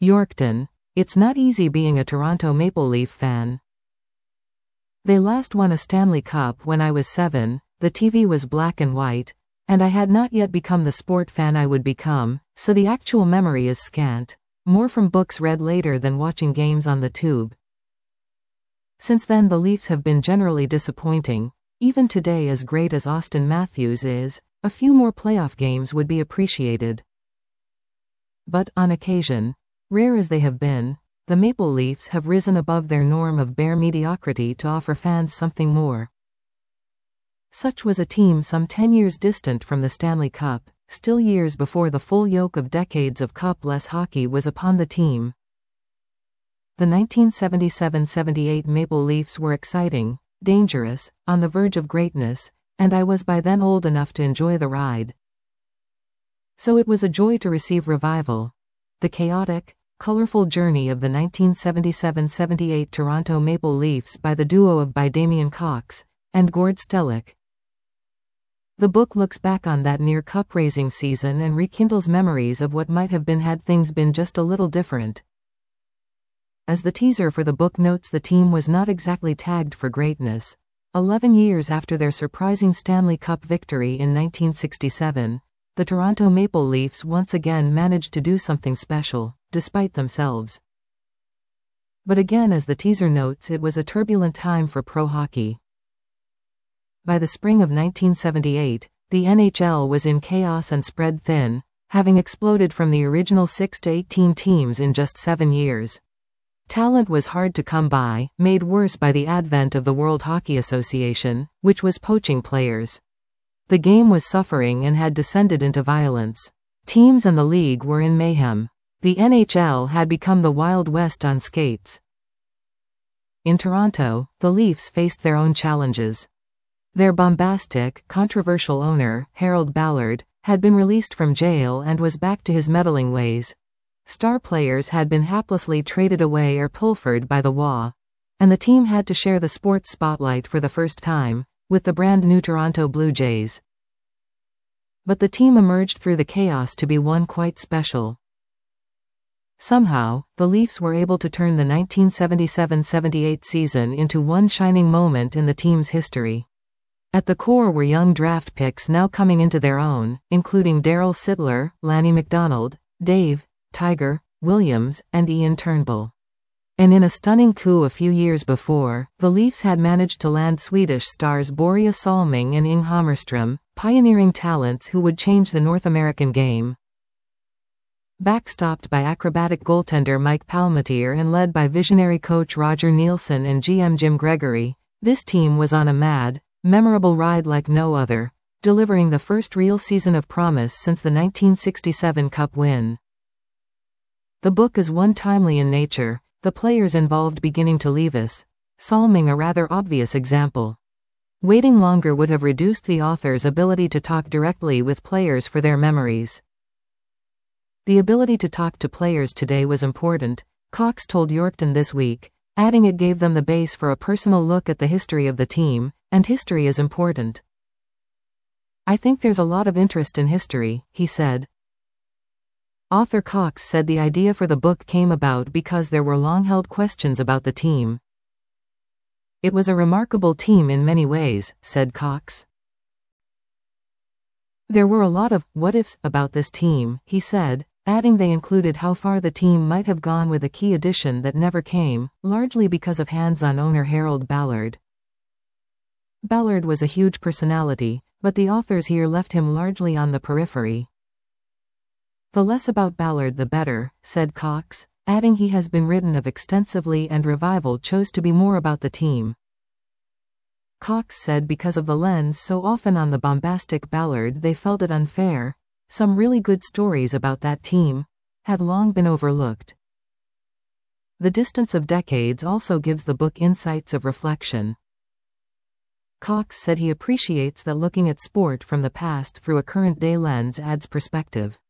Yorkton, it's not easy being a Toronto Maple Leaf fan. They last won a Stanley Cup when I was 7, the TV was black and white, and I had not yet become the sport fan I would become, so the actual memory is scant, more from books read later than watching games on the tube. Since then the Leafs have been generally disappointing. Even today, as great as Auston Matthews is, a few more playoff games would be appreciated. But, on occasion, rare as they have been, the Maple Leafs have risen above their norm of bare mediocrity to offer fans something more. Such was a team some 10 years distant from the Stanley Cup, still years before the full yoke of decades of cup-less hockey was upon the team. The 1977-78 Maple Leafs were exciting, dangerous, on the verge of greatness, and I was by then old enough to enjoy the ride. So it was a joy to receive revival. The chaotic, colorful journey of the 1977-78 Toronto Maple Leafs by the duo of by Damien Cox and Gord Stellick. The book looks back on that near cup-raising season and rekindles memories of what might have been had things been just a little different. As the teaser for the book notes, the team was not exactly tagged for greatness. 11 years after their surprising Stanley Cup victory in 1967, the Toronto Maple Leafs once again managed to do something special, despite themselves. But again, as the teaser notes, it was a turbulent time for pro hockey. By the spring of 1978, the NHL was in chaos and spread thin, having exploded from the original 6 to 18 teams in just 7 years. Talent was hard to come by, made worse by the advent of the World Hockey Association, which was poaching players. The game was suffering and had descended into violence. Teams and the league were in mayhem. The NHL had become the Wild West on skates. In Toronto, the Leafs faced their own challenges. Their bombastic, controversial owner, Harold Ballard, had been released from jail and was back to his meddling ways. Star players had been haplessly traded away or pilfered by the WA, and the team had to share the sports spotlight for the first time with the brand new Toronto Blue Jays. But the team emerged through the chaos to be one quite special. Somehow, the Leafs were able to turn the 1977-78 season into one shining moment in the team's history. At the core were young draft picks now coming into their own, including Darryl Sittler, Lanny McDonald, Dave Tiger Williams, and Ian Turnbull. And in a stunning coup a few years before, the Leafs had managed to land Swedish stars Börje Salming and Inge Hammarström, pioneering talents who would change the North American game. Backstopped by acrobatic goaltender Mike Palmateer and led by visionary coach Roger Neilson and GM Jim Gregory, this team was on a mad, memorable ride like no other, delivering the first real season of promise since the 1967 Cup win. The book is one timely in nature, the players involved beginning to leave us, Salming a rather obvious example. Waiting longer would have reduced the author's ability to talk directly with players for their memories. The ability to talk to players today was important, Cox told Yorkton this week, adding it gave them the base for a personal look at the history of the team, and history is important. "I think there's a lot of interest in history," he said. Author Cox said the idea for the book came about because there were long-held questions about the team. "It was a remarkable team in many ways," said Cox. "There were a lot of what-ifs about this team," he said, adding they included how far the team might have gone with a key addition that never came, largely because of hands-on owner Harold Ballard. Ballard was a huge personality, but the authors here left him largely on the periphery. "The less about Ballard the better," said Cox, adding he has been written of extensively and Revival chose to be more about the team. Cox said because of the lens so often on the bombastic Ballard they felt it unfair. Some really good stories about that team had long been overlooked. The distance of decades also gives the book insights of reflection. Cox said he appreciates that looking at sport from the past through a current-day lens adds perspective.